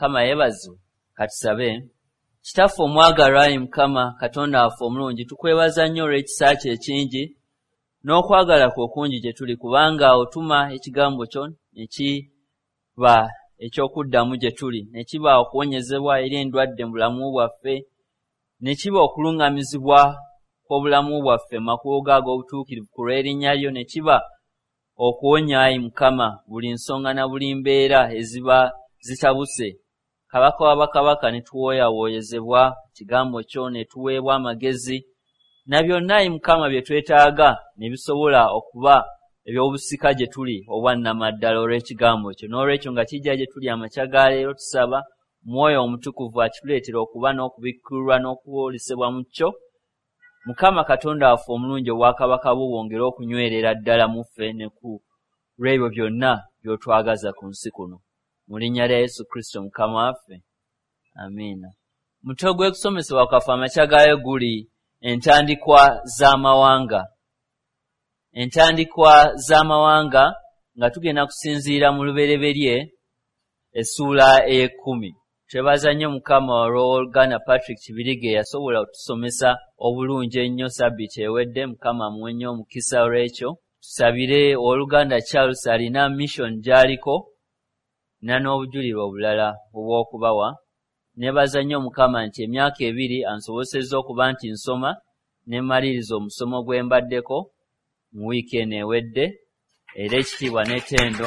Mukama yebazo. Katusabe. Kitaffe omwagalwa Ayi Mukama Katonda waffe omulungi, tukwebaza nnyo olw'ekisa kyo ekingi n'okwagala kwo okungi gye tuli, kubanga otuma ekigambo kyo ne kiba eky'okuddamu gye tuli, ne kiba okuwonyezebwa eri endwadde mu bulamu bwaffe, ne kiba okuluŋŋamizibwa kw'obulamu bwaffe makubo ag'obutuukirivu ku lw'erinnya lyo, ne kiba okuwonya Ayi Mukama buli nsonga na buli mbeera eziba zitabuse. Kabaka w'abakabaka ne tuwooyawooyezebwa kigambo kyo, ne tuweebwa amagezi na byonna Ayi Mukama bye twetaaga ne bisobola okuba eby'obusika gye tuli obwannamaddala olw'ekigambo kyo. N'olwekyo nga kijja gye tuli amakya ga leero, tusaba Mwoyo Omutukuvu akituleetera okuba n'okubikkulwa n'okuwoolesebwa mu kyo. Mukama Katonda waffe omulungi, obwakabaka bwo bwongere okunywerera ddala mu ffe ne ku lw'ebyo byonna by'otwagaza ku nsi kuno. Mu linnya lya Yesu Kristo Mukama waffe. Amiina. Mutwe gw'ekusomesebwa kwaffe amakya gaayo guli entandikwa z'amawanga. Entandikwa z'amawanga nga tugenda kusinziira mu lubereberye essuula ey'ekkumi. Twebaza nnyo Mukama olw'Oluganda Patrick Kibirige yasobola otusomesa obulungi ennyo sabbiiti ewedde. Mukama amuwe nnyo omukisa olw'ekyo. Tusabire Oluganda Charles alina mission gy'aliko na n'obujulirwa obulala obw'okubawa. Nebaza nnyo Mukama nti emyaka 2 ansobosezza okuba nti nsoma ne maliriza omusomo gwe mbaddeko mu wiiki eno ewedde, era ekitiibwa n'ettendo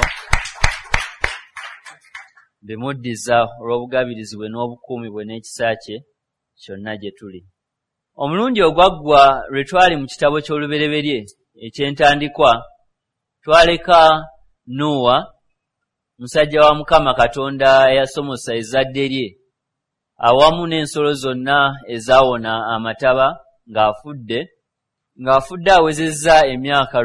bimuddiza olw'obugabirizi bwe n'obukuumi bwe n'ekisa kye kyonna gye tuli. Omulundi ogwaggwa lwe twali mu kitabo ky'olubereberye eky'entandikwa, twaleka Nuwa, musajja wa Mukama Katonda eyasomosa ezzadde lye awamu n'ensolo zonna ezaawona amataba ng'afudde awezezza emyaka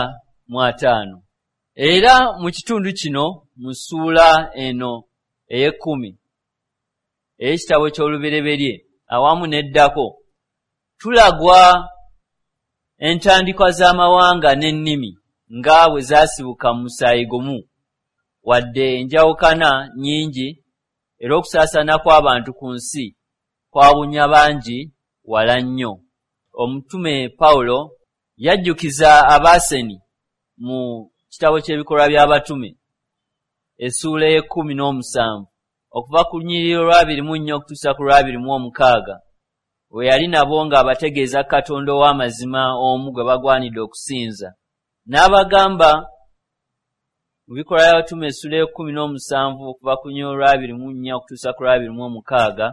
905. Era mu kitundu kino mu ssuula eno ey'ekkumi ey'ekitabo ky'olubereberye awamu n'eddako, tulagwa entandikwa z'amawanga n'ennimi nga bwe zaasibuka mu musaayi gumu, wadde enjawukana nnyingi era okusaasaana kw'abantu ku nsi kwabunya bangi wala nnyo. Omutume Pawulo yajjukiza Abaaseni mu kitabo ky'ebikolwa by'abatume essuula ey'e17 okuva ku nnyiriri 24 okutuusa ku 26, we yali nabo ng'abategeeza Katonda ow'amazima omu gwe bagwanidde okusinza. N'abagamba mu bikolwa by'abatume essuula ey'e17 okuva ku nnyiriri 24 okutuusa ku 26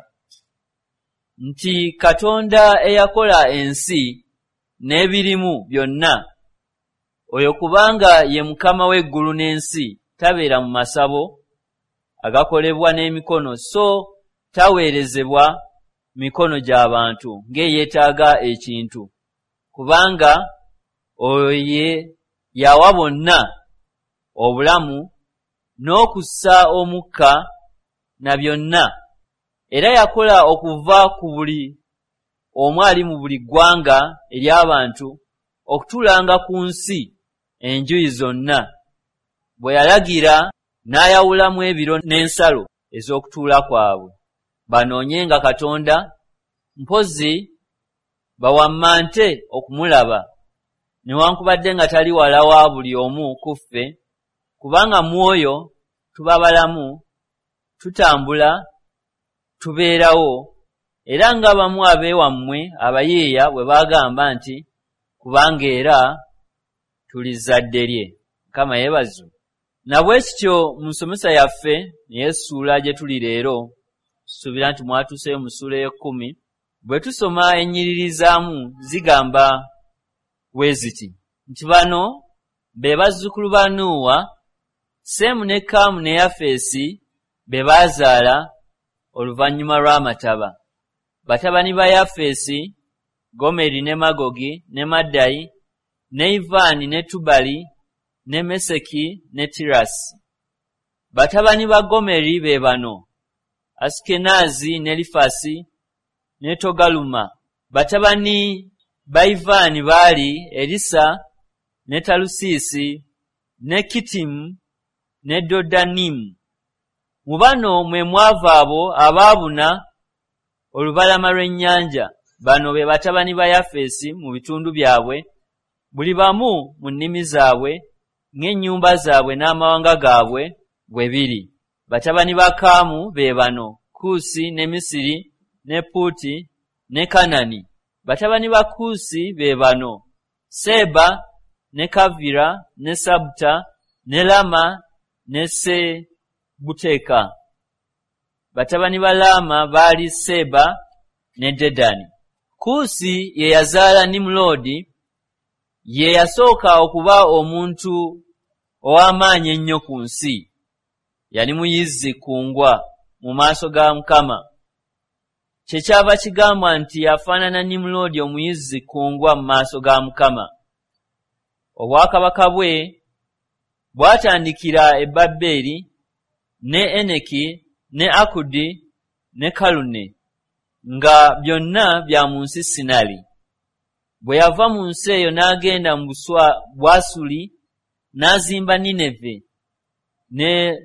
nti Katonda eyakola ensi n'ebirimu byonna, oyo kubanga ye Mukama w'eggulu n'ensi, tabeera mu masabo agakolebwa n'emikono, so taweerezebwa mikono gy'abantu ng'eyeetaaga ekintu, kubanga oyo ye yawa bonna obulamu n'okussa omukka na byonna, era yakola okuva ku buli omu ali mu buli ggwanga ery'abantu okutuulanga ku nsi enjuyi zonna, bwe yalagira n'ayawulamu ebiro n'ensalo ez'okutuula kwabwe, banoonyenga Katonda, mpozi bawammante okumulaba, newankubadde nga tali wala wa buli omu ku ffe, kubanga mwoyo tuba balamu, tutambula, tubeerawo, era nga bamu abeewammwe abayiiya bwe bagamba nti kubanga era tuli zadde lye. Mukama yeebazibwe. Na bwe kityo mu nsomesa yaffe n'essuula gye tuli leero, tusuubira nti mwatuuseyo mu ssuula ey'e10, bwe tusoma ennyiriri zaamu zigamba bwe ziti nti bano be bazzukulu ba Nuuwa, Seemu ne Kaamu ne Yafeesi be baazaala oluvannyuma lw'amataba. Batabani ba Yafeesi, Gomeri ne Magogi ne Maddayi ne Ivaani ne Tubali ne Meseki ne Tirasi. Batabani ba Gomeri be bano: Asikenazi ne Lifasi ne Togaluma. Batabani ba Ivaani baali Erisa ne Talusiisi ne Kitimu ne Dodanimu. Mu bano mwe mwava abo abaabuna olubalama lw'ennyanja. Bano be batabani ba Yafesi mu bitundu byabwe, buli bamu mu nnimi zaabwe, ng'ennyumba zaabwe n'amawanga gaabwe bwe biri. Batabani ba Kaamu be bano: Kuusi ne Misiri ne Puuti ne Kanani. Batabani ba Kuusi be bano: Seba ne Kavira ne Sabuta ne Lama ne Sebuteka. Batabani ba Lama baali Seba ne Dedani. Kuusi ye yazaala Nimulodi, ye yasooka okuba omuntu ow'amaanyi ennyo ku nsi. Yali muyizzi kungwa mu maaso ga Mukama. Kyekyava kigamba nti yafaanana Nimulodi omuyizzi kungwa mu maaso ga Mukama. Obwakabaka bwe bwatandikira e Babeli, ne Eneki, ne Akudi, ne Kalune, nga byonna bya mu nsi Sinali. Bwe yava mu nsi eyo n'agenda mu Bwasuli, n'azimba Nineve ne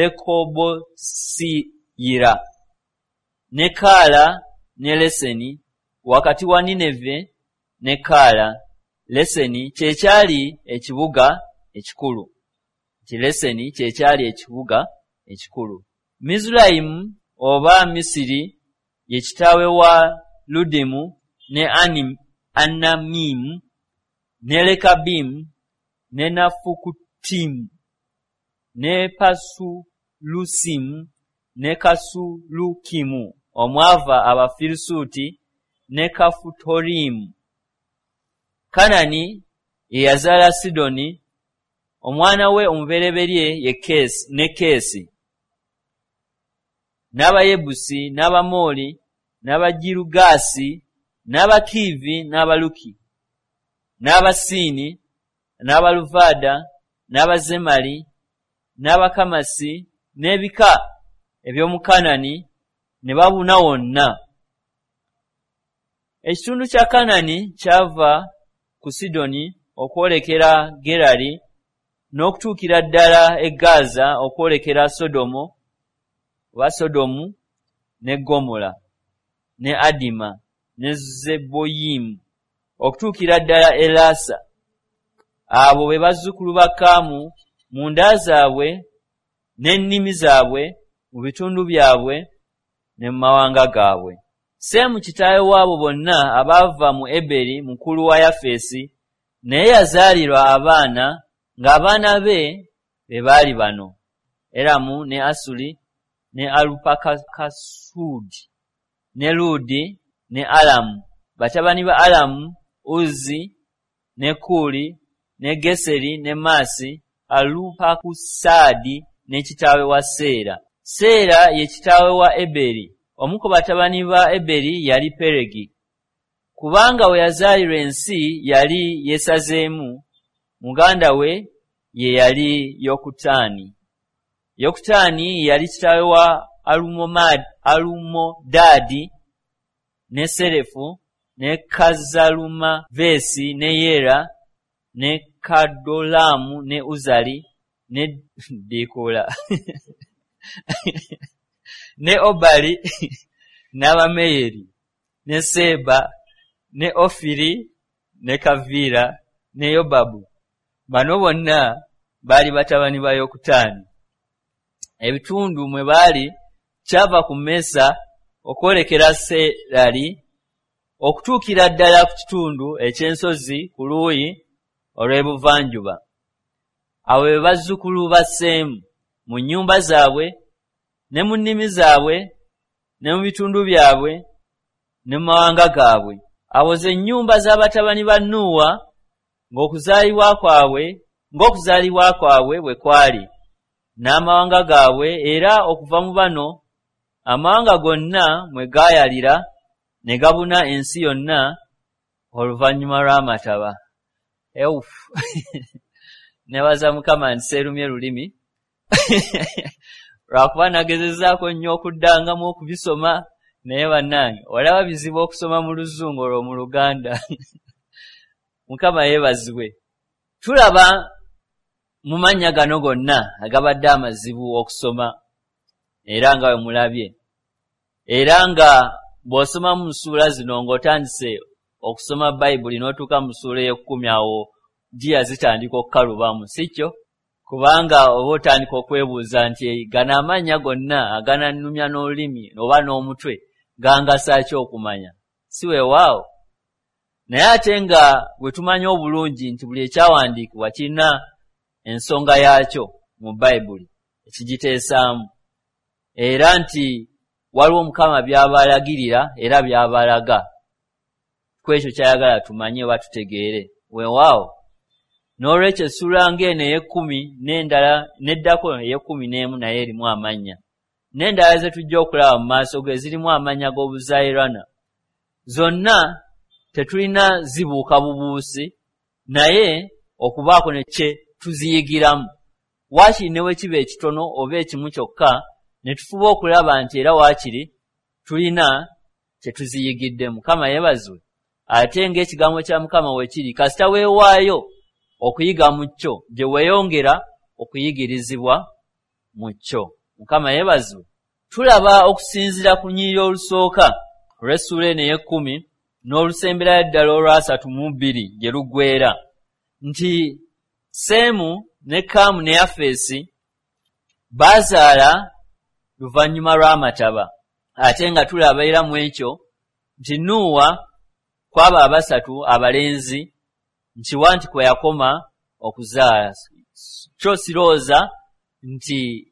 Lekobosiyira ne Kaala ne Leseni. Wakati wa Nineve ne Kaala, Leseni kyekyali ekibuga ekikulu. Leseni kyekyali ekibuga ekikulu. Mizulayimu oba Misiri ye kitaawe wa Ludimu ne Anamimu ne Lekabimu ne Nafukutimu ne Pasulusimu ne Kasulukimu omwava Abafirisuuti ne Kafutorimu. Kanani ye yazaala Sidoni, omwana we omubereberye ye Keesi. N'Abayebusi, n'Abamoli, n'Abagirugaasi, n'Abakiivi, n'Abaluki, n'Abasiini, n'Abaluvada, n'Abazemali, n'Abakamasi, n'ebika eby'omu Kanani ne babuna wonna. Ekitundu kya Kanani kyava ku Sidoni okwolekera Gerali n'okutuukira ddala e Gaza okwolekera Sodomu ne Gomola ne Adima ne Zeboyimu okutuukira ddala e Lasa. Abo be bazzukulu ba Kaamu mu nda zaabwe n'ennimi zaabwe, mu bitundu byabwe ne mu mawanga gaabwe. Seemu kitaawe waabo bonna abaava mu Eberi mukulu wa Yafesi, naye yazaalirwa abaana, ng'abaana be baali bano: Eramu ne Asuli ne Alupakasudi ne Ludi ne Alamu. Batabani ba Alamu: Uzi ne Kuli ne Geseri ne Maasi. Alupakusaadi ne kitaawe wa Seera. Seera ye kitaawe wa Eberi. Omu ku batabani ba Eberi yali Peregi. Kubanga we yazaalirwa ensi yali yesazeemu, muganda we ye yali Yokutaani. Yokutaani yali kitaawe wa Alumodadi ne Serefu ne Kazalumavesi ne Yera ne Kadolamu ne Uzali ne Dikola ne Obali n'Abameyeri ne Seba ne Ofiri ne Kavira ne Yobabu. Bano bonna baali batabani ba Yokutaani. Ebitundu mwe baali kyava ku Mesa okwolekera Serali okutuukira ddala ku kitundu eky'ensozi ku luuyi olw'ebuvanjuba. Abo be bazzukulu ba Seemu mu nnyumba zaabwe ne mu nnimi zaabwe ne mu bitundu byabwe ne mu mawanga gaabwe. Abo ze nnyumba z'abatabani ba Nuuwa ng'okuzaalibwa kwabwe bwe kwali, n'amawanga gaabwe, era okuva mu bano amawanga gonna mwe gaayalira ne gabuna ensi yonna oluvannyuma lw'amataba. Nebaza Mukama nti seerumye lulimi lwakuba nagezezaako nnyo okuddangamu okubisoma, naye bannange olaba bizibu okusoma mu Luzungu olwo mu Luganda. Mukama yeebazibwe. Tulaba mu mannya gano gonna agabadde amazibu okusoma. era nga we mulabye. Era nga bw'osoma mu ssuula zino ng'otandise okusoma Bayibuli n'otuuka mu ssuula ey'ekkumi awo jiya zitandika okukalubamu, si kyo? Kubanga oba otandika okwebuuza nti gano amannya gonna aganannumya n'olulimi oba n'omutwe gangasa ki okumanya? Si weewaawo. Naye ate nga bwe tumanya obulungi nti buli ekyawandiikibwa kirina ensonga yaakyo mu Bayibuli ekigiteesaamu, era nti waliwo Mukama by'abalagirira era by'abalaga. Kwekyo kyayagala tumanye oba tutegeere. Weewaawo. N'olwekyo essula ng'eno ey'ekkumi n'endala n'eddako ey'ekkumi n'emu naye erimu amannya. N'endala ze tujja okulaba mu maaso ge zirimu amannya g'obuzaayirwana. Zonna tetulina zibuuka bubuusi, naye okubaako ne kye tuziyigiramu. Waakiri ne bwe kiba ekitono oba ekimu kyokka, ne tufuba okulaba nti era waakiri tulina kye tuziyigiddemu. Mukama yeebazibwe. Ate ng'ekigambo kya Mukama we kiri, kasita weewaayo okuyiga mu kyo, gye weeyongera okuyigirizibwa mu kyo. Mukama yeebazibwe. Tulaba okusinziira ku nnyiriri olusooka olw'essuula eno ey'ekkumi n'olusemberayo ddala olwa-32 gye luggweera, nti Seemu ne Kaamu ne Yafeesi baazaala luvannyuma lw'amataba. Ate nga tulaba era mu ekyo nti Nuuwa kwaba abasatu abalenzi nkiwa nti kwe yakoma okuzaala. Kyo sirooza nti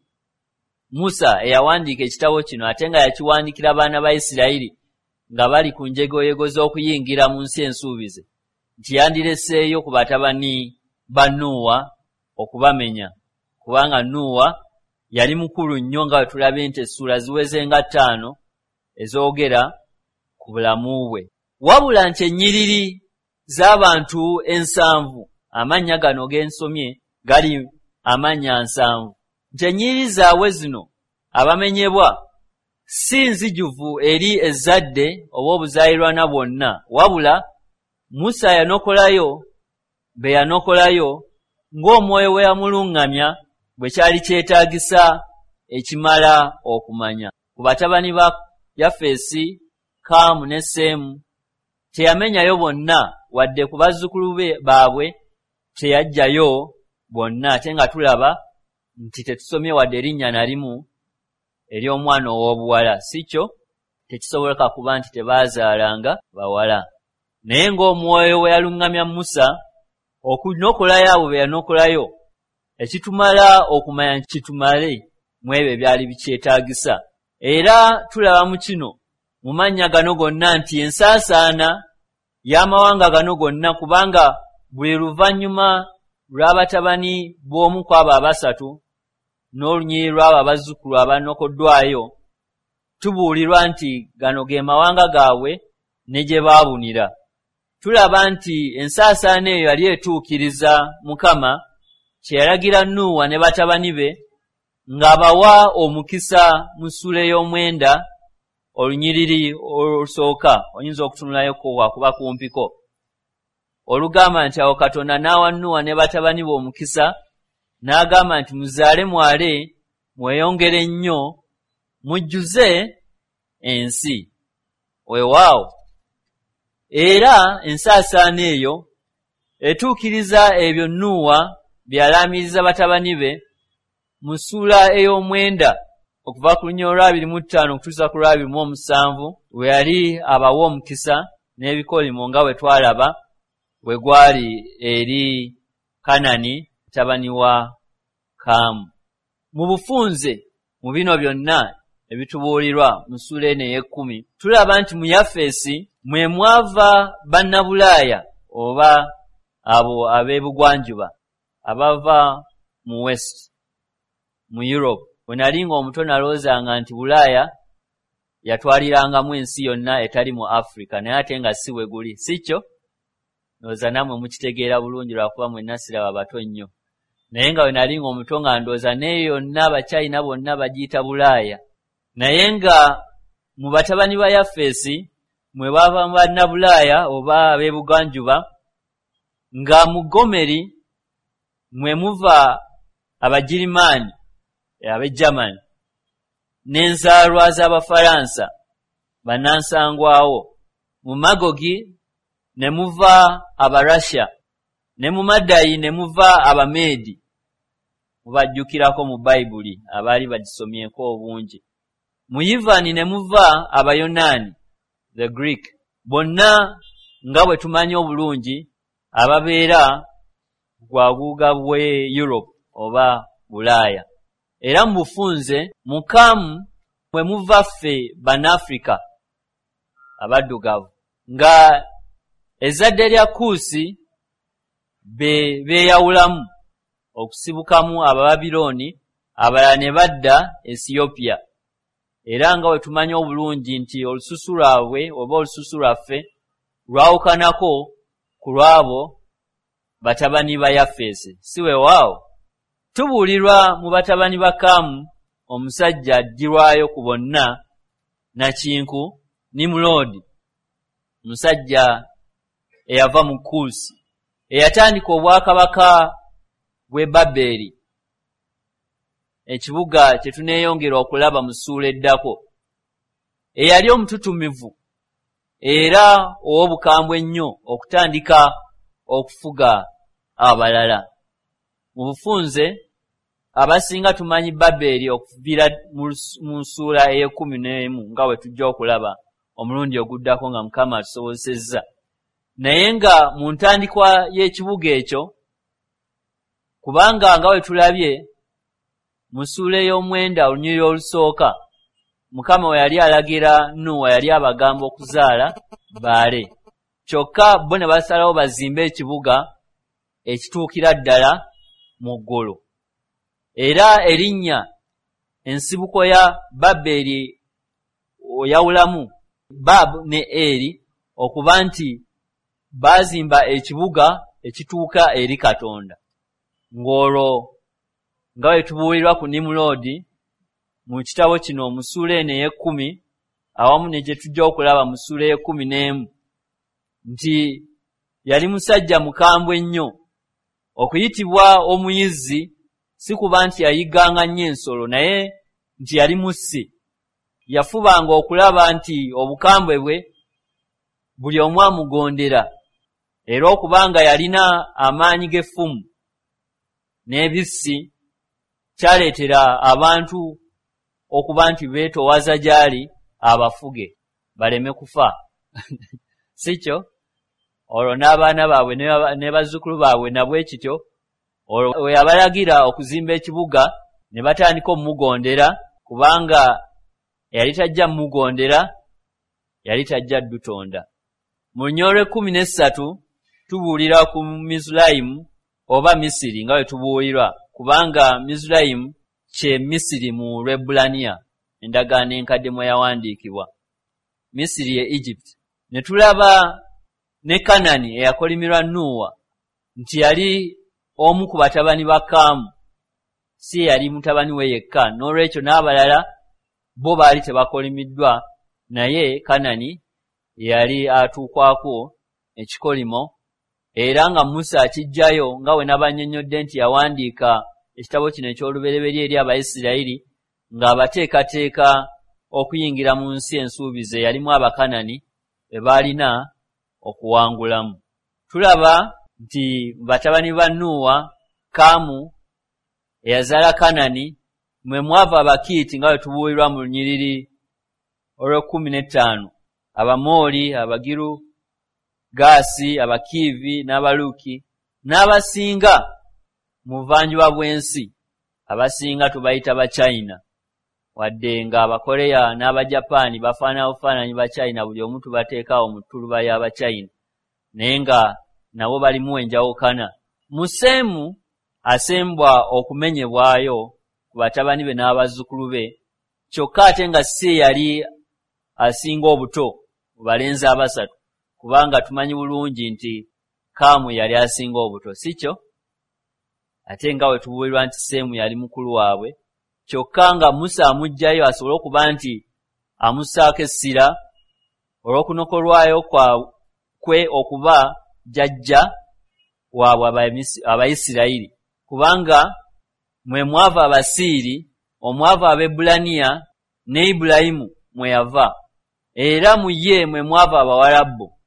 Musa eyawandiika ekitabo kino ate nga yakiwandikira abaana ba Isirayiri nga bali ku njegoyego z'okuyingira mu nsi ensuubize, nti yandireseeyo ku batabani ba Nuuwa okubamenya, kubanga Nuuwa yali mukulu nnyo nga tulabe nti essuula ziweze nga 5 ezoogera ku bulamu bwe. Wabula nti ennyiriri z'abantu 7, amannya gano g'ensomye gali amannya 7, nti ennyiriri zaabwe zino abamenyebwa si nzijuvu eri ezzadde oba obuzaayirwana bwonna, wabula Musa yanokolayo be yanokolayo ng'omwoyo we yamuluŋŋamya bwe kyali kyetaagisa ekimala okumanya. Ku batabani ba Yafeesi, Kaamu ne Seemu teyamenyayo bonna, wadde ku bazzukulu baabwe teyajjayo bonna, ate nga tulaba nti tetusomye wadde erinnya na limu ery'omwana ow'obuwala. Si kyo tekisoboka kuba nti tebaazaalanga bawala. Naye ng'omwoyo we yaluŋŋamya Musa okunokolayo abo be yanokolayo, ekitumala okumanya kitumale mu ebyo byali bikyetaagisa. Era tulaba mu kino mu mannya gano gonna nti ensaasaana y'amawanga gano gonna, kubanga buli luvannyuma lw'abatabani b'omu ku abo abasatu n'olunyiriri lw'abo abazzukulu abanokoddwayo, tubuulirwa nti gano ge mawanga gaabwe ne gye baabunira. Tulaba nti ensaasaana eyo yali etuukiriza Mukama kye yalagira Nuuwa ne batabani be ng'abawa omukisa mu ssuula ey'omwenda olunyiriri olusooka. Oyinza okutunulayo ko wakuba kumpiko olugamba nti awo Katonda n'awa Nuuwa ne batabani be omukisa, n'agamba nti muzaale mwale, mweyongere nnyo, mujjuze ensi. Weewaawo. Era ensaasaana eyo etuukiriza ebyo Nuuwa byalaamiriza batabani be mu ssuula ey'omwenda okuva ku lunya olw'25 okutuusa ku lw'27 we yali abawa omukisa n'ebikolimo nga we twalaba we gwali eri Kanani mutabani wa Kaamu. Mu bufunze mu bino byonna ebitubuulirwa mu ssuula eno ey'ekkumi tulaba nti mu Yafeesi mwe mwava bannabulaaya oba abo ab'ebugwanjuba abava mu West, mu Europe. Bwe nali ng'omuto nalowoozanga nti Bulaaya yatwalirangamu ensi yonna etali mu Africa, naye ate nga si we guli. Si kyo? Ndowooza nammwe mukitegeera bulungi lwakuba mwenna siraba bato nnyo. Naye nga bwe nali ng'omuto nga ndowooza naye yonna Abachina bonna bagiyita Bulaaya. Naye nga mu batabani ba Yafeesi mwe bava bannabulaaya oba ab'ebugwanjuba, nga mu Gomeri mwe muva Abagirimaani ab'e Germany, n'enzaalwa z'Abafalansa bannansangwawo. Mu Magogi ne muva Abarussia, ne mu Madayi ne muva Abameedi. Mubajjukirako mu Bayibuli abaali bagisomyeko obungi. Mu Yivani ne muva Abayonaani, the Greek. Bonna nga bwe tumanyi obulungi ababeera bwaguuga bwe Europe oba Bulaaya. Era mu bufunze mu Kaamu mwe muva ffe Bannafrika abaddugavu, nga ezzadde lya Kuusi beeyawulamu okusibukamu Abababirooni, abalala ne badda Ethiopia. Era nga bwe tumanyi obulungi nti olususu lwabwe oba olususu lwaffe lwawukanako ku lwabo batabani ba Yafeesi. Si weewaawo tubuulirwa mu batabani ba Kaamu omusajja addirwayo ku bonna Nakinku, Nimulodi, musajja eyava mu Kuusi, eyatandika obwakabaka bw'e Babeli, ekibuga kye tuneeyongera okulaba mu ssuula eddako, eyali omututumivu era ow'obukambwe ennyo okutandika okufuga abalala. Mu bufunze abasinga tumanyi Babeli okuviira mu ssuula ey'e11 nga bwe tujja okulaba omulundi oguddako nga Mukama atusobozesezza. Naye nga mu ntandikwa y'ekibuga ekyo, kubanga nga bwe tulabye mu ssuula ey'omwenda olunyiriri olusooka, Mukama we yali alagira Nuuwa yali abagamba okuzaala baale. Kyokka bo ne basalawo bazimbe ekibuga ekituukira ddala mu ggulu. Era erinnya ensibuko ya Babeli oyawulamu Bab ne Eri okuba nti baazimba ekibuga ekituuka eri Katonda. Ng'olwo nga bwe tubuulirwa ku Nimulodi mu kitabo kino mu ssuula eno ey'e10 awamu ne gye tujja okulaba mu ssuula ey'e11 nti yali musajja mukambwe ennyo. Okuyitibwa omuyizzi si kuba nti yayigganga nnyo ensolo, naye nti yali mussi. Yafubanga okulaba nti obukambwe bwe buli omu amugondera, era okubanga yalina amaanyi g'effumu n'ebissi kyaleetera abantu okuba nti beetoowaza gy'ali abafuge baleme kufa. Sikyo? Olwo n'abaana baabwe ne bazzukulu baabwe nabwe kityo, olwo we yabalagira okuzimba ekibuga ne batandika omugondera, kubanga yali tajja mugondera, yali tajja ddutonda. Mu Lunyolo 13 tubuulira ku Mizulayimu oba Misiri nga bwe tubuulirwa, kubanga Mizulayimu kye Misiri mu Lwebbulaniya, endagaano enkadde mwe yawandiikibwa. Misiri ye Egypt. Ne tulaba ne Kanani eyakolimirwa Nuuwa nti yali omu ku batabani ba Kaamu, si yali mutabani we yekka, n'olwekyo n'abalala bo baali tebakolimiddwa, naye Kanani yali atuukwako ekikolimo. Era nga Musa akijjayo nga we nabannyonnyodde nti yawandiika ekitabo kino eky'olubereberye eri Abayisirayiri ng'abateekateeka okuyingira mu nsi ensuubize yalimu Abakanani be baalina okuwangulamu. Tulaba nti batabani ba Nuuwa, Kaamu eyazaala Kanani, mwe mwava Abakiiti nga bwe tubuulirwa mu lunyiriri olw'15, Abamooli, Abagiru, Gaasi, Abakiivi n'Abaluki, n'abasinga mu buvanjuba bw'ensi, abasinga tubayita Bachina, wadde nga Abakoleya n'Abajapaani bafaanana bufaananyi ba China, buli omu tubateekawo mu ttuluba y'Abachina, naye nga nabo balimu enjawukana. Museemu asembwa okumenyebwayo ku batabani be n'abazzukulu be, kyokka ate nga si yali asinga obuto mu balenzi abasatu, kubanga tumanyi bulungi nti Kaamu yali asinga obuto, si kyo? Ate nga we tubuulirwa nti Seemu yali mukulu waabwe, kyokka nga Musa amugjayo asobole okuba nti amussaako essira olw'okunokolwayo kwe okuba jjajja waabwe Abayisirayiri, kubanga mwe mwava Abasiiri, omwava Abebbulaniya ne Ibulayimu mwe yava, era mu ye mwe mwava Abawalabu,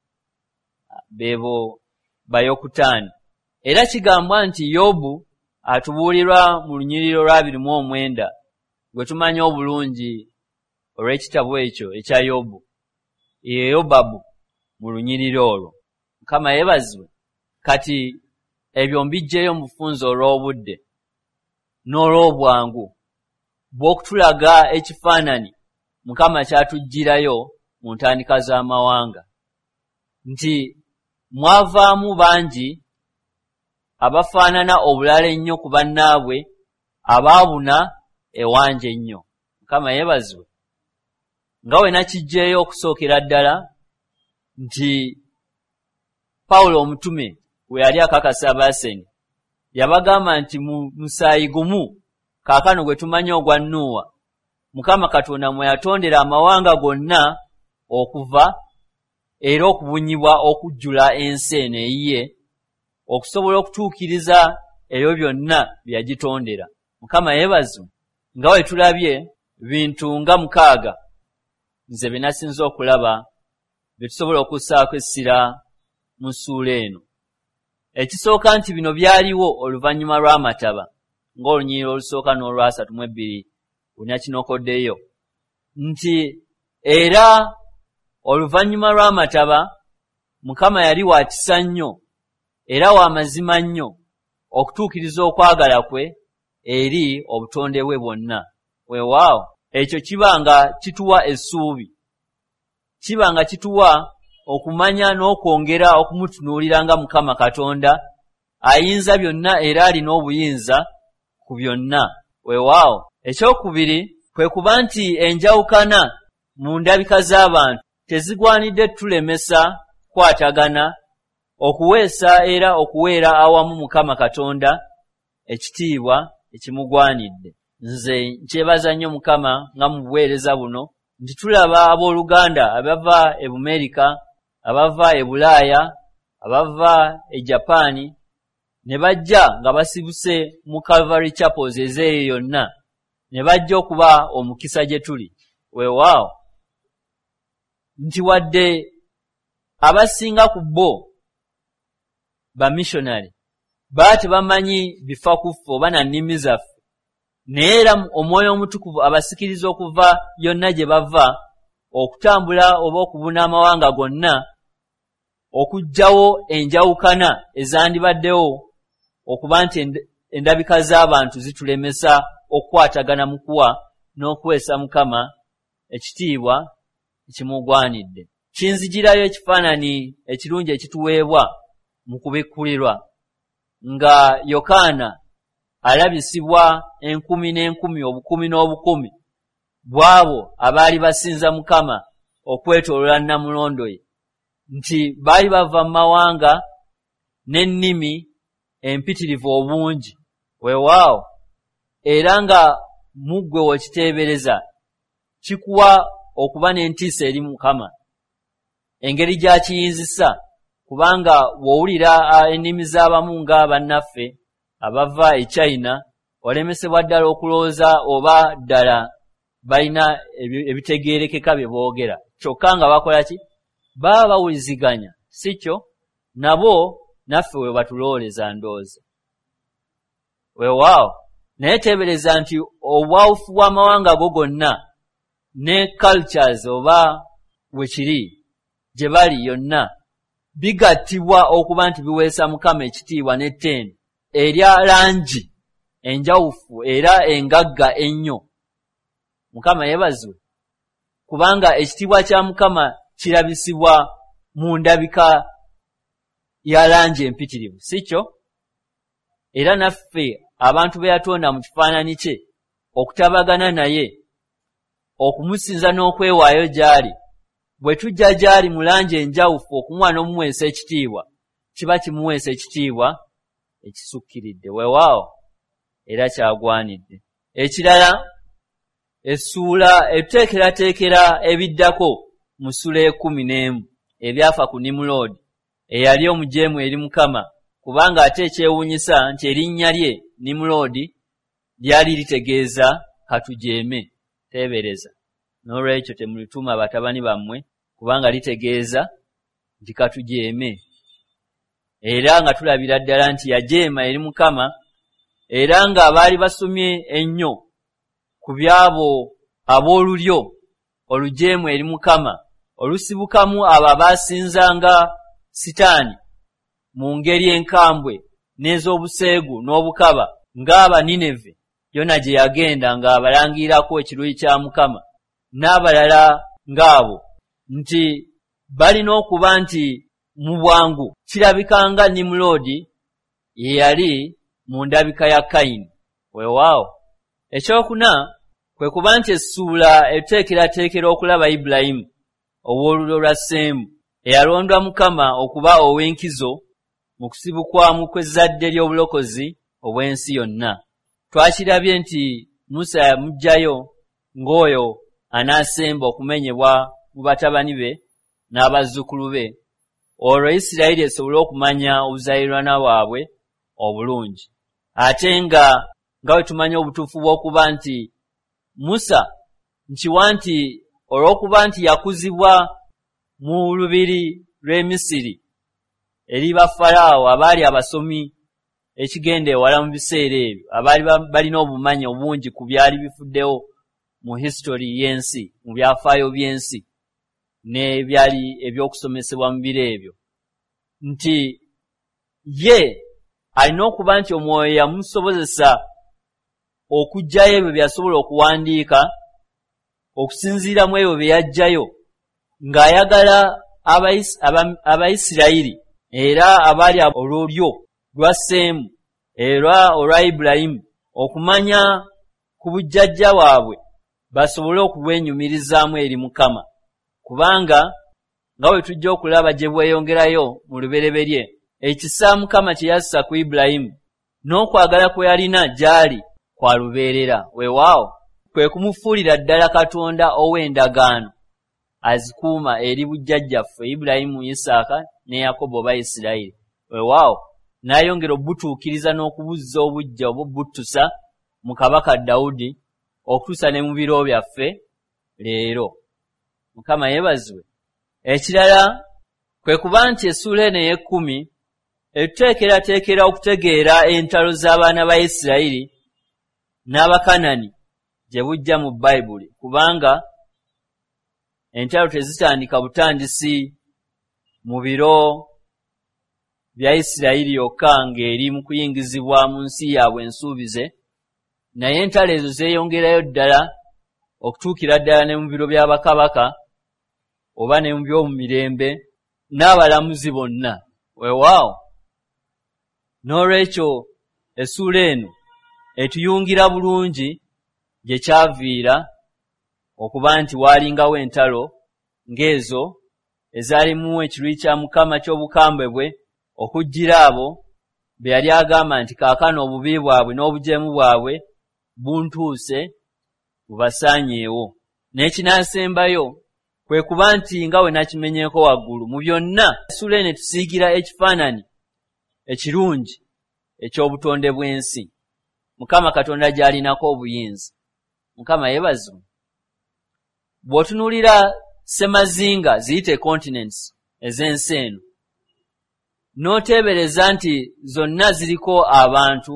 bebo Bayokutaani. Era kigambwa nti Yobu atubuulirwa mu lunyiriro lwa 29 gwe tumanyi obulungi olw'ekitabo ekyo ekya Yobu, ye Yobabu mu lunyiriro olwo. Mukama yeebazibwe. Kati ebyo mbijjeyo mu bufunze olw'obudde n'olw'obwangu bw'okutulaga ekifaananyi Mukama kyatujjirayo mu ntandika z'amawanga, nti mwavaamu bangi abafaanana obulala ennyo ku bannaabwe abaabuna ewanja ennyo. Mukama yeebazibwe. Nga we nakijjeeyo okusookera ddala nti Pawulo omutume we yali akakasa Abaaseni yabagamba nti mu musaayi gumu kaakano gwe tumanyi ogwa Nuuwa, Mukama Katonda mwe yatondera amawanga gonna okuva era okubunyibwa okujjula ensi eno eyiye okusobola okutuukiriza ebyo byonna bye yagitondera. Mukama yeebazibwe. Nga we tulabye bintu nga 6 nze bye nasinza okulaba bye tusobola okussaako essira mu ssuula eno. Ekisooka nti bino byaliwo oluvannyuma lw'amataba, ng'olunyiriro olusooka n'olwa32 bunyakinokoddeyo, nti era oluvannyuma lw'amataba Mukama yali wa kisa nnyo era wa mazima nnyo okutuukiriza okwagala kwe eri obutonde bwe bwonna. Weewaawo, ekyo kibanga kituwa essuubi, kibanga kituwa okumanya n'okwongera okumutunuulira nga Mukama Katonda ayinza byonna era alina obuyinza ku byonna. Weewaawo, ekyokubiri kwe kuba nti enjawukana mu ndabika z'abantu tezigwanidde tulemesa kwatagana okuweesa era okuweera awamu Mukama Katonda ekitiibwa ekimugwanidde. Nze nkyebaza nnyo Mukama nga mu buweereza buno nti tulaba abooluganda abava e Bumerika, abava e Bulaaya, abava e Japaani ne bajja nga basibuse mu Calvary Chapels ezeeyo yonna ne bajja okuba omukisa gye tuli. Weewaawo, nti wadde abasinga ku bo ba missionary baba tebamanyi bifa kuffe oba na nnimi zaffe, naye era Omwoyo Omutukuvu abasikiriza okuva yonna gye bava okutambula oba okubuna amawanga gonna okuggyawo enjawukana ezandibaddewo okuba nti endabika z'abantu zitulemesa okukwatagana mu kuwa n'okuweesa Mukama ekitiibwa ekimugwanidde. Kinzijirayo ekifaananyi ekirungi ekituweebwa mu kubikkulirwa nga Yokaana alabisibwa 10,000 obukumi n'obukumi bw'abo abaali basinza Mukama okwetooloola Namulondo ye, nti baali bava mu mawanga n'ennimi empitirivu obungi. Weewaawo, era nga muggwe w'okiteebereza kikuwa okuba n'entiisa eri Mukama engeri gy'akiyinzisa, kubanga w'owulira ennimi z'abamu nga bannaffe abava e China olemesebwa ddala okulowooza oba ddala balina ebitegeerekeka bye boogera, kyokka nga bakola ki? Baba bawuliziganya, si kyo? Nabo naffe we batulowooleza ndowooza. Weewaawo, naye teebereza nti obwawufu bw'amawanga go gonna ne cultures oba we kiri gye bali yonna bigattibwa okuba nti biweesa Mukama ekitiibwa n'ettendo erya langi enjawufu era engagga ennyo. Mukama yeebazibwe, kubanga ekitiibwa kya Mukama kirabisibwa mu ndabika ya langi empitirivu, si kyo? Era naffe abantu be yatonda mu kifaananyi kye okutabagana naye, okumusinza n'okwewaayo gy'ali, bwe tujja gy'ali mu langi enjawufu okumuwa n'omumuweesa ekitiibwa, kiba kimuweesa ekitiibwa ekisukkiridde. Weewaawo, era kyagwanidde. Ekirala, essuula etuteekerateekera ebiddako mu ssula 11 ebyafa ku Nimuloodi eyali omujeemu eri Mukama, kubanga ate ekyewuunyisa nti erinnya lye Nimuloodi lyali litegeeza katujeeme. Teebereza, N'olwekyo temulituma batabani bammwe kubanga litegeeza nti katujeeme. Era nga tulabira ddala nti yajeema eri Mukama, era nga abaali basomye ennyo ku byabo ab'olulyo olujeemu eri Mukama olusibukamu abo abaasinzanga Sitaani mu ngeri enkambwe n'ez'obuseegu n'obukaba ng'aba Nineve, Yona gye yagenda ng'abalangirirako ekiruyi kya Mukama, n'abalala ng'abo, nti balina okuba nti mu bwangu kirabikanga Nimuloodi ye yali mu ndabika ya Kayini. Weewaawo. Ekyokuna kwe kuba nti essuula eteekerateekera okulaba Ibulayimu ow'olulyo lwa Seemu eyalondwa Mukama okuba ow'enkizo mu kusibukwamu kw'ezzadde ly'obulokozi obw'ensi yonna. Twakirabye nti Musa yamugjayo ng'oyo anaasemba okumenyebwa mu batabani be n'abazzukulu be, olwo Isirayiri esobole okumanya obuzaaliranwa bwabwe obulungi. Ate nga bwe tumanya obutuufu bw'okuba nti Musa nkiwa nti olw'okuba nti yakuzibwa mu lubiri lw'e Misiri eri Bafaraawo abaali abasomi ekigenda ewala mu biseera ebyo, abaali balina obumanyi obungi ku byali bifuddewo mu history y'ensi, mu byafaayo by'ensi n'ebyali ebyokusomesebwa mu biro ebyo, nti ye alina okuba nti Omwoyo yamusobozesa okuggyayo ebyo byasobola okuwandiika okusinziira mu ebyo bye yaggyayo, ng'ayagala Abayisirayiri era abaali olulyo lwa Seemu era olwa Ibulayimu okumanya ku bujjajja bwabwe basobole okulwenyumirizaamu eri Mukama, kubanga nga bwe tujja okulaba gye bweyongerayo mu lubereberye, ekisa Mukama kye yassa ku Ibulayimu n'okwagala kwe yalina gy'ali kwa lubeerera. Weewaawo, kwe kumufuulira ddala Katonda ow'endagaano azikuuma eri bujjajjaffe Ibulayimu, Isaaka ne Yakobo oba Isirayiri. Weewaawo, n'ayongera obutuukiriza n'okubuzza obujja obubuttusa mu kabaka Dawudi okutuusa ne mu biro byaffe leero. Mukama yeebazibwe. Ekirala kwe kuba nti essuula eno ey'ekkumi etuteekerateekera okutegeera entalo z'abaana ba Isirayiri n'Abakanani gye bujja mu Bayibuli, kubanga entalo tezitandika butandisi mu biro bya Isirayiri yokka ng'eri mu kuyingizibwa mu nsi yaabwe ensuubize, naye entalo ezo zeeyongerayo ddala okutuukira ddala ne mu biro by'abakabaka oba ne mu by'omu mirembe n'abalamuzi bonna. Weewaawo, n'olwekyo essuula eno etuyungira bulungi gye kyaviira okuba nti waalingawo entalo ng'ezo ezaalimu ekiruyi kya Mukama ky'obukambwe bwe okujjira abo be yali agamba nti kaakano obubi bwabwe n'obujeemu bwabwe buntuuse bubasaanyeewo. N'ekinaasembayo kwe kuba nti nga we nakimenyeeko waggulu, mu byonna essuula eno tusiigira ekifaananyi ekirungi eky'obutonde bw'ensi, Mukama Katonda gy'alinako obuyinza. Mukama yeebazibwe. Bw'otunuulira ssemazinga ziyite continents ez'ensi eno, n'oteebereza nti zonna ziriko abantu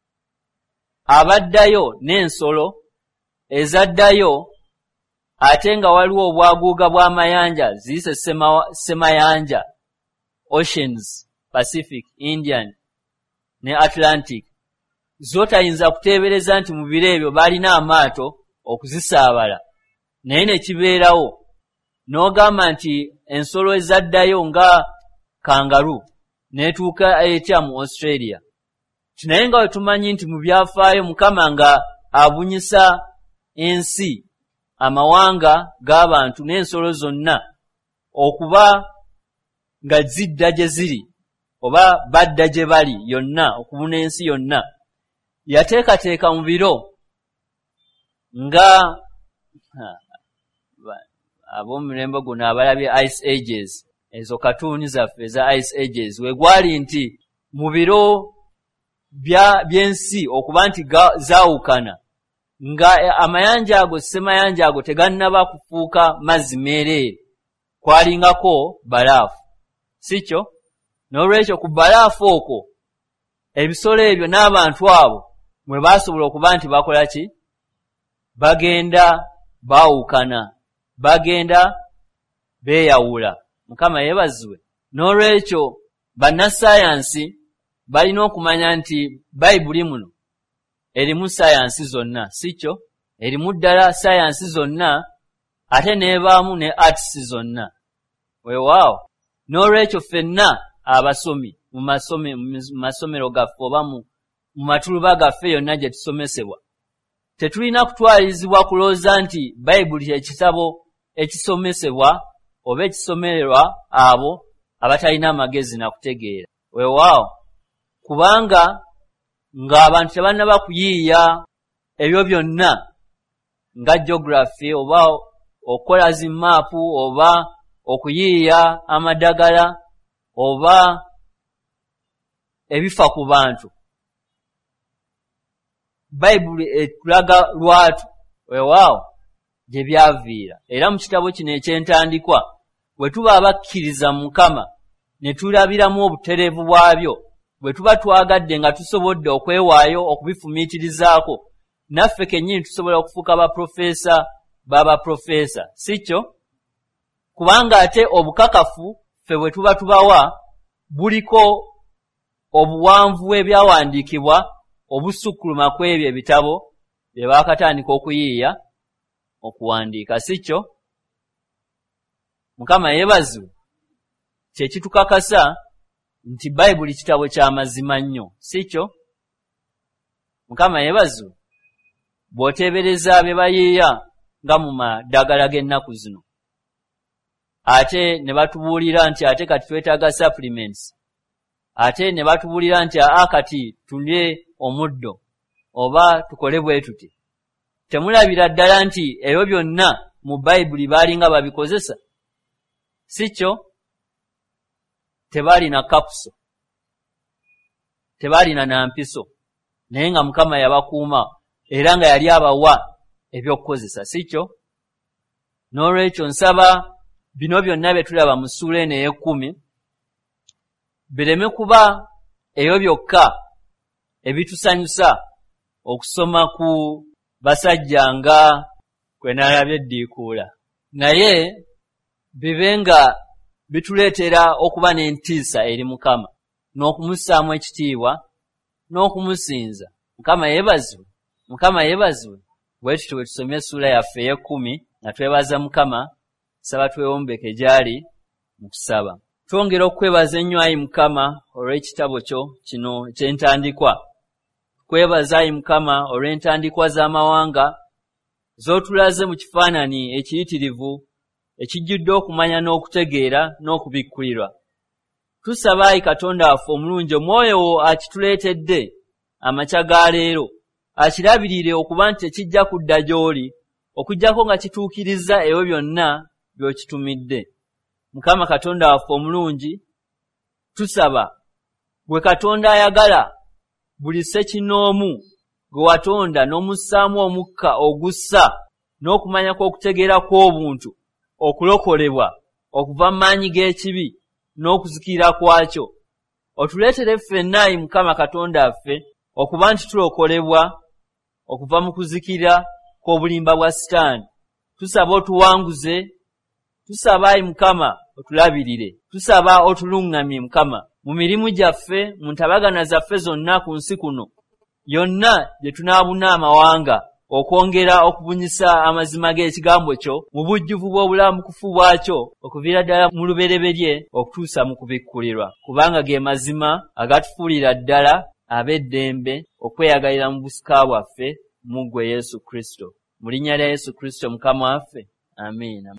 abaddayo n'ensolo ezaddayo, ate nga waliwo obwaguuga bw'amayanja ziyise semayanja, oceans, Pacific, Indian ne Atlantic, zotayinza kuteebereza nti mu biro ebyo balina amaato okuzisaabala, naye ne kibeerawo n'ogamba nti ensolo ezaddayo nga kangaru n'etuuka etya mu Australia. Naye nga we tumanyi nti mu byafaayo Mukama nga abunyisa ensi, amawanga g'abantu n'ensolo zonna okuba nga zidda gye ziri oba badda gye bali yonna, okubuna ensi yonna, yateekateeka mu biro nga ab'omulembe guno abalabye Ice Ages, ezo katuuni zaffe eza Ice Ages, we gwali nti mu biro by'ensi okuba nti zaawukana nga amayanja ago semayanja ago tegannaba kufuuka mazzi meereere, kwalingako balaafu, sikyo? N'olwekyo ku balaafu okwo ebisolo ebyo n'abantu abo mwe baasobola okuba nti bakola ki? Bagenda baawukana, bagenda beeyawula. Mukama yeebazibwe. N'olwekyo bannassaayansi balina okumanya nti Bayibuli muno erimu saayansi zonna, sikyo? Erimu ddala saayansi zonna ate n'ebaamu ne arts zonna. Weewaawo. N'olwekyo ffenna abasomi mu masomero gaffe oba mu matuluba gaffe yonna gye tusomesebwa, tetulina kutwalizibwa kulooza nti Bayibuli ky'ekitabo ekisomesebwa oba ekisomererwa abo abatalina amagezi na kutegeera. Weewaawo. Kubanga ng'abantu tebannaba kuyiiya ebyo byonna nga geography oba okukola zi maapu oba okuyiiya amadagala oba ebifa ku bantu, Bayibuli etulaga lwatu weewaawo gye byaviira. Era mu kitabo kino eky'entandikwa bwe tuba abakkiriza mu Mukama ne tulabiramu obutereevu bwabyo, bwe tuba twagadde nga tusobodde okwewaayo okubifumiitirizaako, naffe kennyini tusobola okufuuka baprofeesa b'abaprofeesa, sikyo? Kubanga ate obukakafu ffe bwe tuba tubawa buliko obuwanvu bw'ebyawandiikibwa obusukkuluma ku ebyo ebitabo bye baakatandika okuyiiya okuwandiika, sikyo? Mukama yeebazibwe. Kye kitukakasa nti Bayibuli kitabo kya mazima nnyo, sikyo? Mukama yeebazibwe. Bw'oteebereza bye bayiiya nga mu madagala g'ennaku zino, ate ne batubuulira nti ate kati twetaaga supplements, ate ne batubuulira nti kati tulye omuddo oba tukole bwe tuti, temulabira ddala nti ebyo byonna mu Bayibuli baalinga babikozesa, sikyo? Tebaalina kapuso, tebaalina nampiso, naye nga Mukama yabakuuma era nga yali abawa ebyokukozesa, sikyo? N'olwekyo nsaba bino byonna bye tulaba mu ssuula eno ey'ekkumi bireme kuba ebyo byokka ebitusanyusa okusoma ku basajja nga kwe nalabye eddiikuula, naye bibe nga bituleetera okuba n'entiisa eri Mukama n'okumussaamu ekitiibwa n'okumusinza. Mukama yeebazibwe. Mukama yeebazibwe. Bwe tutyo bwe tusomye essuula yaffe ey'ekkumi nga twebaza Mukama, saba twewombeke gy'ali mu kusaba. Twongera okwebaza ennyo Ayi Mukama olw'ekitabo kyo kino eky'entandikwa. Kwebaza Ayi Mukama olw'entandikwa z'amawanga z'otulaze mu kifaananyi ekiyitirivu ekijjudde okumanya n'okutegeera n'okubikkulirwa. Tusaba Ayi Katonda waffe omulungi, Omwoyo wo akituleetedde amakya ga leero akirabirire okuba nti tekijja kudda gy'oli okuggyako nga kituukiriza ebyo byonna by'okitumidde. Mukama Katonda waffe omulungi, tusaba gwe Katonda ayagala buli ssekinoomu gwe watonda n'omussaamu omukka ogussa n'okumanya kw'okutegeera kw'obuntu, okulokolebwa okuva mu maanyi g'ekibi n'okuzikira kwakyo. Otuleetere ffenna Ayi Mukama Katonda waffe okuba nti tulokolebwa okuva mu kuzikira kw'obulimba bwa Sitaani. Tusaba otuwanguze, tusaba Ayi Mukama otulabirire, tusaba otuluŋŋamye Mukama mu mirimu gyaffe, mu ntabagana zaffe zonna ku nsi kuno yonna gye tunaabuna amawanga, okwongera okubunyisa amazima g'ekigambo kyo mu bujjuvu bw'obulamukufu bwakyo okuviira ddala mu lubereberye okutuusa mu kubikkulirwa, kubanga ge mazima agatufuulira ddala ab'eddembe okweyagalira mu busika bwaffe mu ggwe Yesu Kristo. Mu linnya lya Yesu Kristo Mukama waffe, amiina.